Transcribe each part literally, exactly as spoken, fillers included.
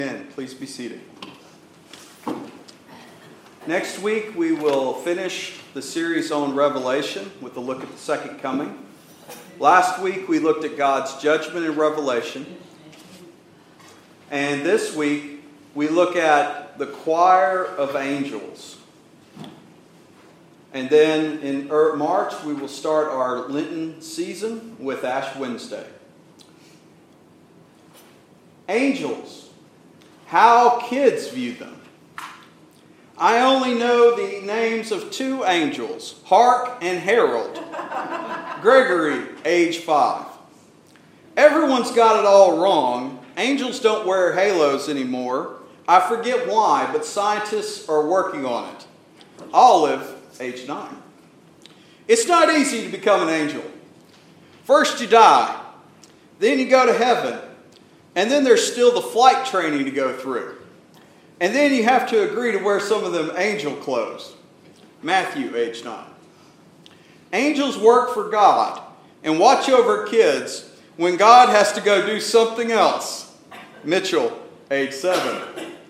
Amen. Please be seated. Next week we will finish the series on Revelation with a look at the second coming. Last week we looked at God's judgment in Revelation. And this week we look at the choir of angels. And then in March we will start our Lenten season with Ash Wednesday. Angels. How kids view them. I only know the names of two angels, Hark and Herald. Gregory, age five. Everyone's got it all wrong. Angels don't wear halos anymore. I forget why, but scientists are working on it. Olive, age nine. It's not easy to become an angel. First you die, then you go to heaven, and then there's still the flight training to go through. And then you have to agree to wear some of them angel clothes. Matthew, age nine. Angels work for God and watch over kids when God has to go do something else. Mitchell, age seven.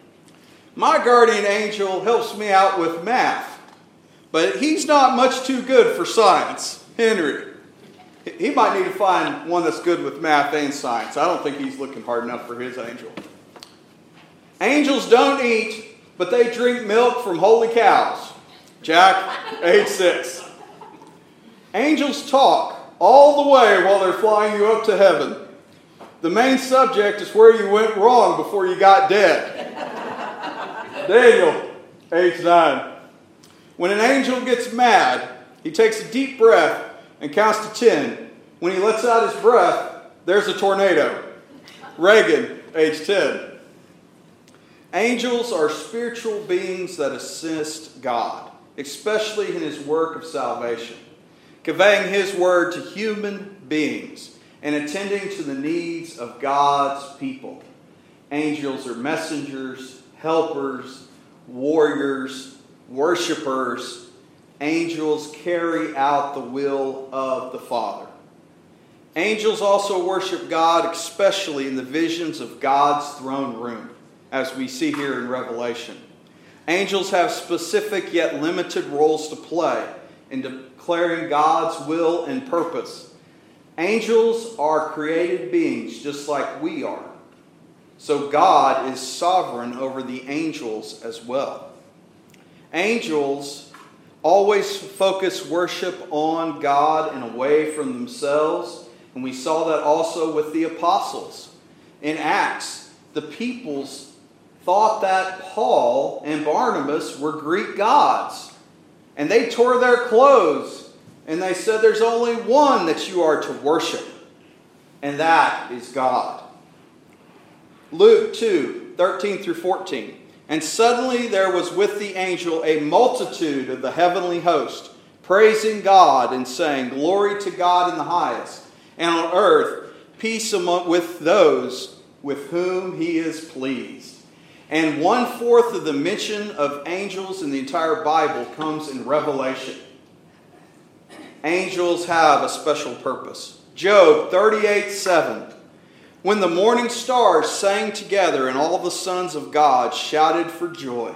My guardian angel helps me out with math, but he's not much too good for science. Henry. He might need to find one that's good with math and science. I don't think he's looking hard enough for his angel. Angels don't eat, but they drink milk from holy cows. Jack, age six. Angels talk all the way while they're flying you up to heaven. The main subject is where you went wrong before you got dead. Daniel, age nine. When an angel gets mad, he takes a deep breath and counts to ten. When he lets out his breath, there's a tornado. Reagan, age ten. Angels are spiritual beings that assist God, especially in his work of salvation, conveying his word to human beings and attending to the needs of God's people. Angels are messengers, helpers, warriors, worshipers. Angels carry out the will of the Father. Angels also worship God, especially in the visions of God's throne room, as we see here in Revelation. Angels have specific yet limited roles to play in declaring God's will and purpose. Angels are created beings just like we are. So God is sovereign over the angels as well. Angels always focus worship on God and away from themselves. And we saw that also with the apostles. In Acts, the peoples thought that Paul and Barnabas were Greek gods. And they tore their clothes. And they said there's only one that you are to worship. And that is God. Luke two, thirteen through fourteen. And suddenly there was with the angel a multitude of the heavenly host, praising God and saying, Glory to God in the highest, and on earth peace among, with those with whom he is pleased. And one-fourth of the mention of angels in the entire Bible comes in Revelation. Angels have a special purpose. Job thirty-eight seven. When the morning stars sang together and all the sons of God shouted for joy.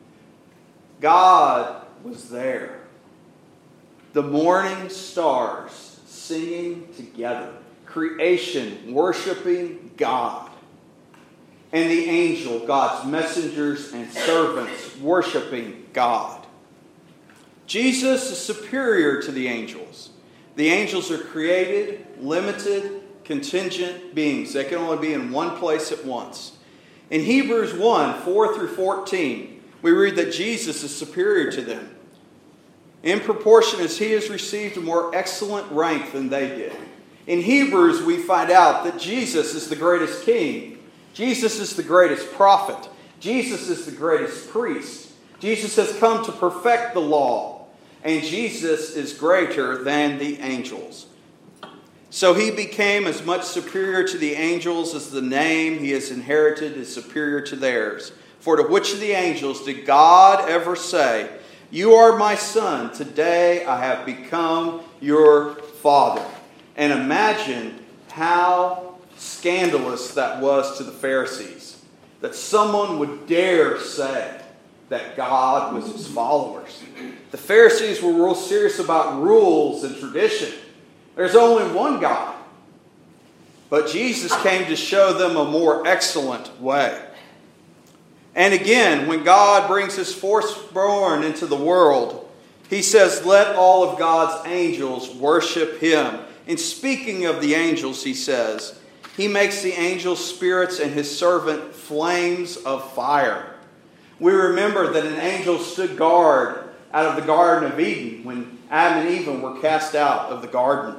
God was there. The morning stars singing together. Creation worshiping God. And the angel, God's messengers and servants, worshiping God. Jesus is superior to the angels. The angels are created, limited, contingent beings. They can only be in one place at once. In Hebrews one, four through fourteen, we read that Jesus is superior to them. In proportion as he has received a more excellent rank than they did. In Hebrews, we find out that Jesus is the greatest king. Jesus is the greatest prophet. Jesus is the greatest priest. Jesus has come to perfect the law. And Jesus is greater than the angels. So he became as much superior to the angels as the name he has inherited is superior to theirs. For to which of the angels did God ever say, You are my son, today I have become your father? And imagine how scandalous that was to the Pharisees. that someone would dare say that God was his followers. The Pharisees were real serious about rules and tradition. There's only one God. But Jesus came to show them a more excellent way. And again, when God brings his firstborn into the world, he says, let all of God's angels worship him. And speaking of the angels, he says, he makes the angels spirits and his servant flames of fire. We remember that an angel stood guard out of the Garden of Eden when Adam and Eve were cast out of the garden.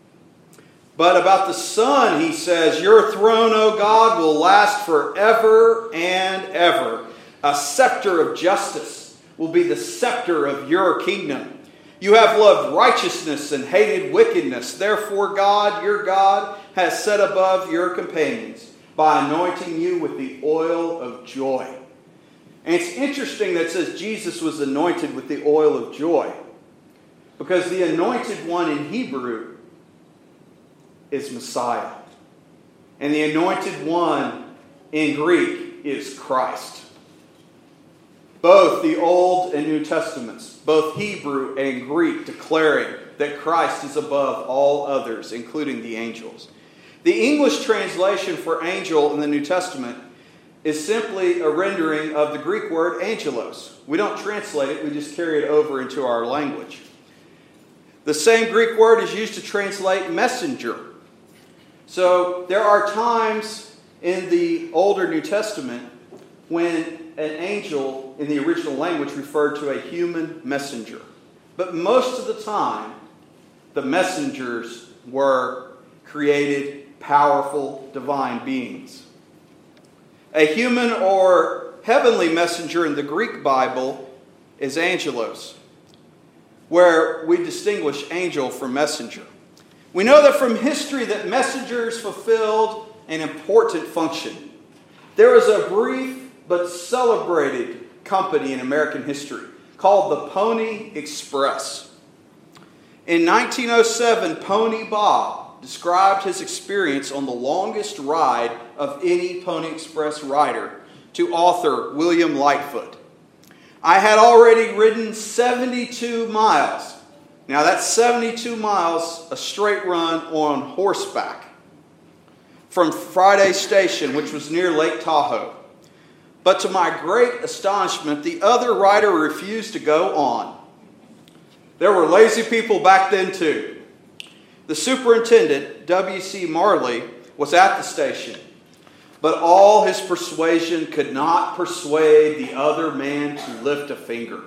But about the Son, he says, your throne, O God, will last forever and ever. A scepter of justice will be the scepter of your kingdom. You have loved righteousness and hated wickedness. Therefore, God, your God, has set above your companions by anointing you with the oil of joy. And it's interesting that it says Jesus was anointed with the oil of joy, because the anointed one in Hebrew is Messiah. And the anointed one in Greek is Christ. Both the Old and New Testaments, both Hebrew and Greek, declaring that Christ is above all others, including the angels. The English translation for angel in the New Testament is simply a rendering of the Greek word angelos. We don't translate it, we just carry it over into our language. The same Greek word is used to translate messenger. So there are times in the older New Testament when an angel in the original language referred to a human messenger. But most of the time, the messengers were created, powerful, divine beings. A human or heavenly messenger in the Greek Bible is angelos, where we distinguish angel from messenger. We know that from history that messengers fulfilled an important function. There was a brief but celebrated company in American history called the Pony Express. In nineteen oh seven, Pony Bob described his experience on the longest ride of any Pony Express rider to author William Lightfoot. I had already ridden seventy-two miles. Now that's seventy-two miles, a straight run on horseback, from Friday Station, which was near Lake Tahoe. But to my great astonishment, the other rider refused to go on. There were lazy people back then too. The superintendent, W C Marley, was at the station, but all his persuasion could not persuade the other man to lift a finger.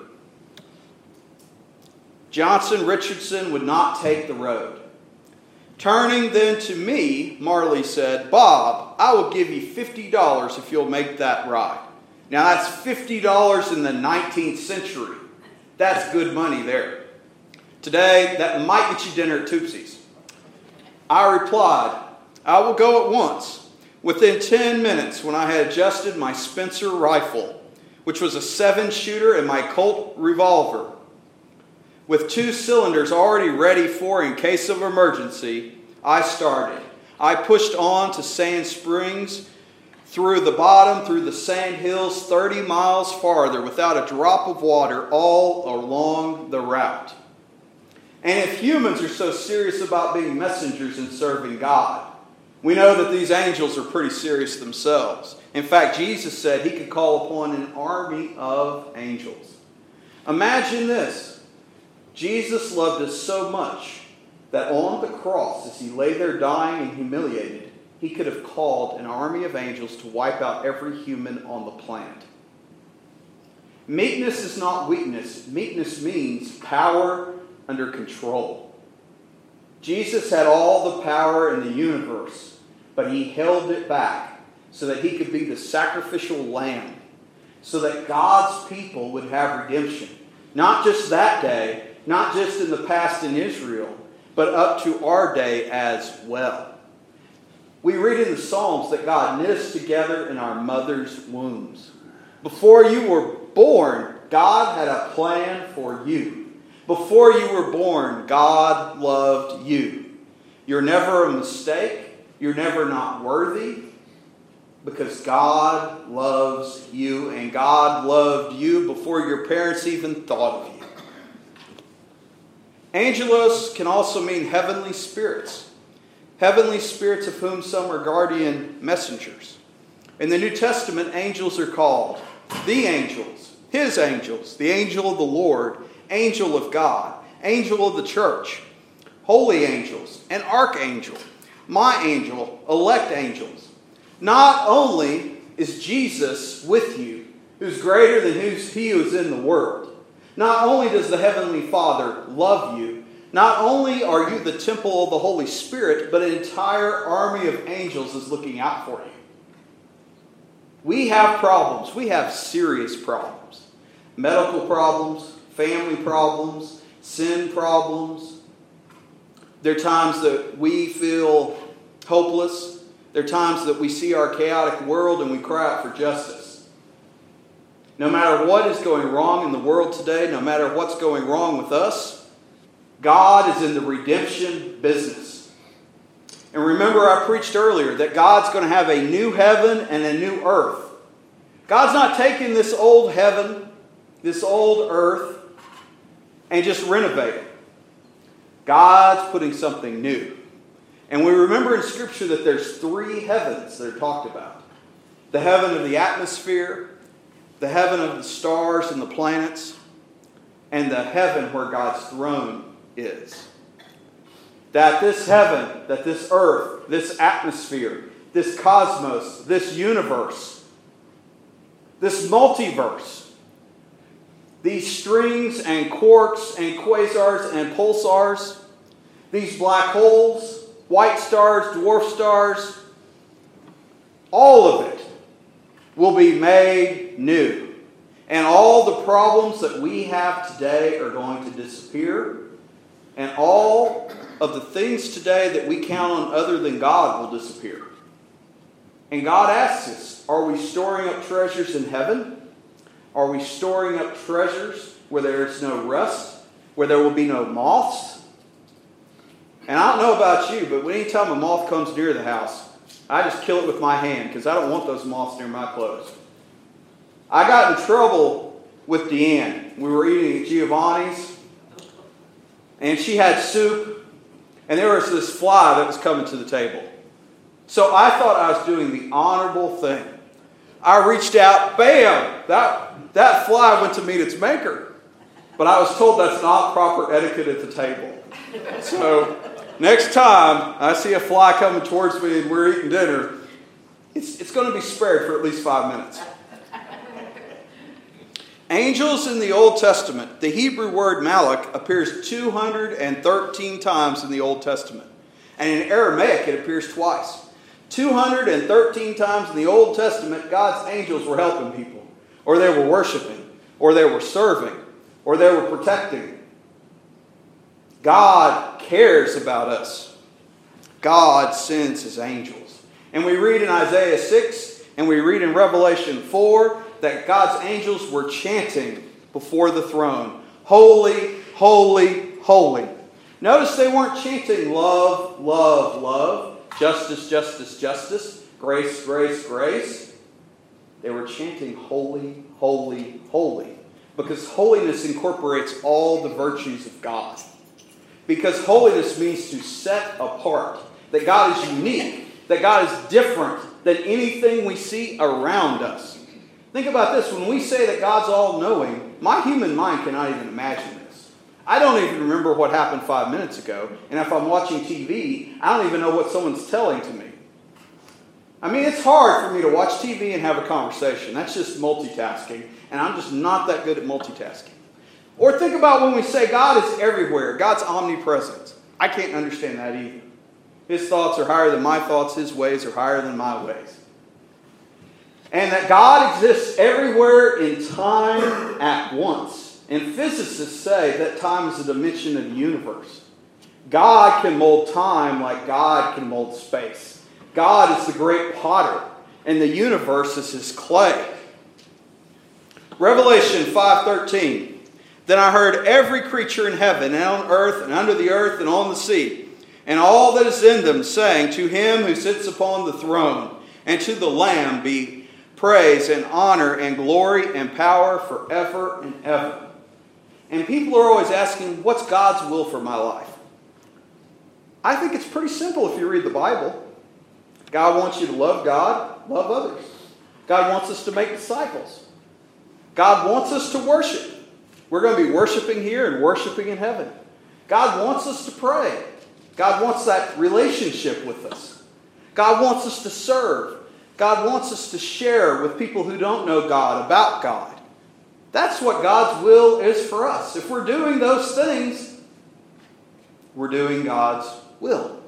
Johnson Richardson would not take the road. Turning then to me, Marley said, Bob, I will give you fifty dollars if you'll make that ride. Now that's fifty dollars in the nineteenth century. That's good money there. Today, that might get you dinner at Toopsie's. I replied, I will go at once. Within ten minutes, when I had adjusted my Spencer rifle, which was a seven-shooter, and my Colt revolver, with two cylinders already ready for in case of emergency, I started. I pushed on to Sand Springs, through the bottom, through the sand hills, thirty miles farther, without a drop of water, all along the route. And if humans are so serious about being messengers and serving God, we know that these angels are pretty serious themselves. In fact, Jesus said he could call upon an army of angels. Imagine this. Jesus loved us so much that on the cross, as he lay there dying and humiliated, he could have called an army of angels to wipe out every human on the planet. Meekness is not weakness. Meekness means power under control. Jesus had all the power in the universe, but he held it back so that he could be the sacrificial lamb, so that God's people would have redemption. Not just that day, not just in the past in Israel, but up to our day as well. We read in the Psalms that God knit us together in our mother's wombs. Before you were born, God had a plan for you. Before you were born, God loved you. You're never a mistake. You're never not worthy. Because God loves you, and God loved you before your parents even thought of you. Angelos can also mean heavenly spirits. Heavenly spirits, of whom some are guardian messengers. In the New Testament, angels are called the angels, his angels, the angel of the Lord, angel of God, angel of the church, holy angels, and archangel, my angel, elect angels. Not only is Jesus with you, who's greater than who's he who is in the world. Not only does the Heavenly Father love you, not only are you the temple of the Holy Spirit, but an entire army of angels is looking out for you. We have problems. We have serious problems. Medical problems, family problems, sin problems. There are times that we feel hopeless. There are times that we see our chaotic world and we cry out for justice. No matter what is going wrong in the world today, no matter what's going wrong with us, God is in the redemption business. And remember, I preached earlier that God's going to have a new heaven and a new earth. God's not taking this old heaven, this old earth, and just renovate it. God's putting something new. And we remember in Scripture that there's three heavens that are talked about. The heaven of the atmosphere, the heaven of the stars and the planets, and the heaven where God's throne is. That this heaven, that this earth, this atmosphere, this cosmos, this universe, this multiverse, these strings and quarks and quasars and pulsars, these black holes, white stars, dwarf stars, all of it will be made new. And all the problems that we have today are going to disappear. And all of the things today that we count on other than God will disappear. And God asks us, are we storing up treasures in heaven? Are we storing up treasures where there is no rust, where there will be no moths? And I don't know about you, but anytime a moth comes near the house, I just kill it with my hand because I don't want those moths near my clothes. I got in trouble with Deanne. We were eating at Giovanni's, and she had soup, and there was this fly that was coming to the table. So I thought I was doing the honorable thing. I reached out, bam, that, that fly went to meet its maker. But I was told that's not proper etiquette at the table. So next time I see a fly coming towards me and we're eating dinner, it's, it's going to be spared for at least five minutes. Angels in the Old Testament, the Hebrew word malach appears two hundred thirteen times in the Old Testament. And in Aramaic it appears twice. two hundred thirteen times in the Old Testament, God's angels were helping people. Or they were worshiping. Or they were serving. Or they were protecting. God cares about us. God sends His angels. And we read in Isaiah six and we read in Revelation four that God's angels were chanting before the throne. Holy, holy, holy. Notice they weren't chanting love, love, love. Justice, justice, justice. Grace, grace, grace. They were chanting holy, holy, holy. Because holiness incorporates all the virtues of God. Because holiness means to set apart. That God is unique. That God is different than anything we see around us. Think about this. When we say that God's all-knowing, my human mind cannot even imagine this. I don't even remember what happened five minutes ago. And if I'm watching T V, I don't even know what someone's telling to me. I mean, it's hard for me to watch T V and have a conversation. That's just multitasking. And I'm just not that good at multitasking. Or think about when we say God is everywhere. God's omnipresent. I can't understand that either. His thoughts are higher than my thoughts. His ways are higher than my ways. And that God exists everywhere in time at once. And physicists say that time is a dimension of the universe. God can mold time like God can mold space. God is the great potter, and the universe is His clay. Revelation five thirteen. Then I heard every creature in heaven and on earth and under the earth and on the sea, and all that is in them, saying, to Him who sits upon the throne, And to the Lamb be praise and honor and glory and power forever and ever. And people are always asking, what's God's will for my life? I think it's pretty simple if you read the Bible. God wants you to love God, love others. God wants us to make disciples. God wants us to worship. We're going to be worshiping here and worshiping in heaven. God wants us to pray. God wants that relationship with us. God wants us to serve. God wants us to share with people who don't know God about God. That's what God's will is for us. If we're doing those things, we're doing God's will.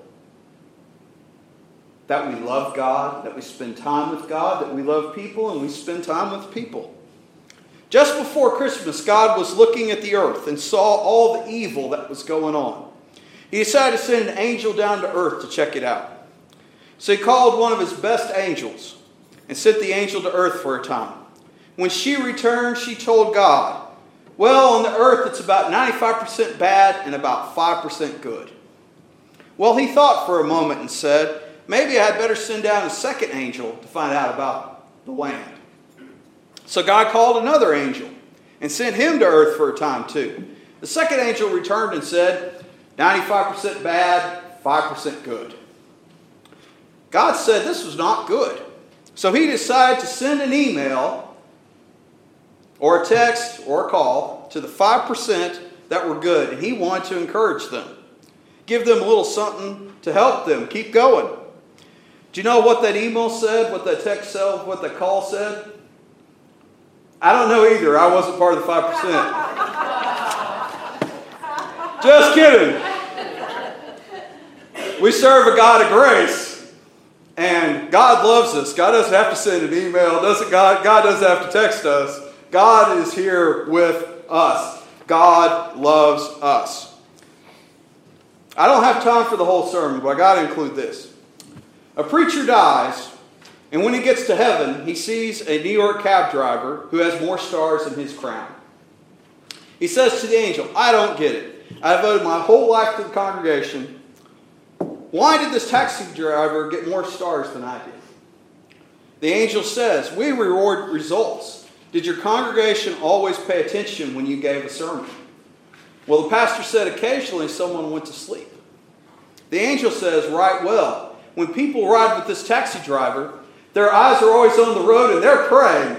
That we love God, that we spend time with God, that we love people, and we spend time with people. Just before Christmas, God was looking at the earth and saw all the evil that was going on. He decided to send an angel down to earth to check it out. So he called one of his best angels and sent the angel to earth for a time. When she returned, she told God, well, on the earth it's about ninety-five percent bad and about five percent good. Well, he thought for a moment and said, maybe I had better send down a second angel to find out about the land. So God called another angel and sent him to earth for a time too. The second angel returned and said, ninety-five percent bad, five percent good. God said this was not good. So he decided to send an email or a text or a call to the five percent that were good. And he wanted to encourage them. Give them a little something to help them keep going. Do you know what that email said? What that text said? What that call said? I don't know either. I wasn't part of the five percent. Just kidding. We serve a God of grace. And God loves us. God doesn't have to send an email. Doesn't God, God doesn't have to text us. God is here with us. God loves us. I don't have time for the whole sermon, but I got to include this. A preacher dies, and when he gets to heaven, he sees a New York cab driver who has more stars than his crown. He says to the angel, I don't get it. I devoted my whole life to the congregation. Why did this taxi driver get more stars than I did? The angel says, we reward results. Did your congregation always pay attention when you gave a sermon? Well, the pastor said occasionally someone went to sleep. The angel says, right well, when people ride with this taxi driver, their eyes are always on the road and they're praying.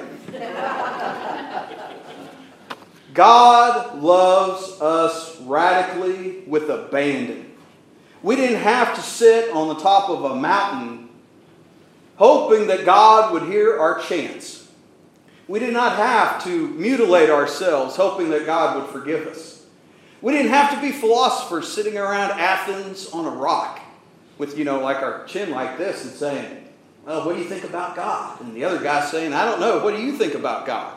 God loves us radically with abandon. We didn't have to sit on the top of a mountain hoping that God would hear our chants. We did not have to mutilate ourselves hoping that God would forgive us. We didn't have to be philosophers sitting around Athens on a rock with, you know, like our chin like this and saying, well, what do you think about God? And the other guy saying, I don't know. What do you think about God?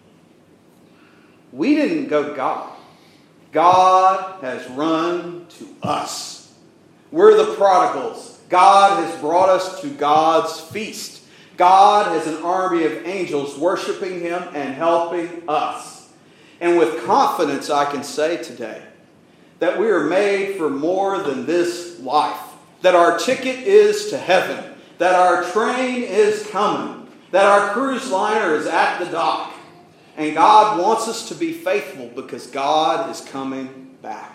We didn't go to God. God has run to us. We're the prodigals. God has brought us to God's feast. God has an army of angels worshiping Him and helping us. And with confidence I can say today that we are made for more than this life. That our ticket is to heaven. That our train is coming. That our cruise liner is at the dock. And God wants us to be faithful because God is coming back.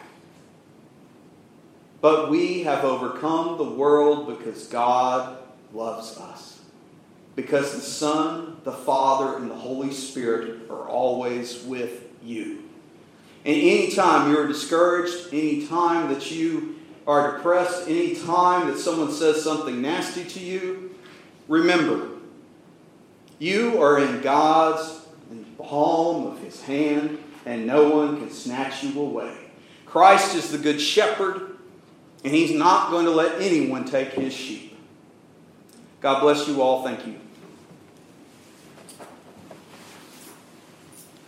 But we have overcome the world because God loves us. Because the Son, the Father, and the Holy Spirit are always with you. And any time you're discouraged, any time that you are depressed, any time that someone says something nasty to you, remember, you are in God's palm of His hand, and no one can snatch you away. Christ is the Good Shepherd, and He's not going to let anyone take His sheep. God bless you all. Thank you.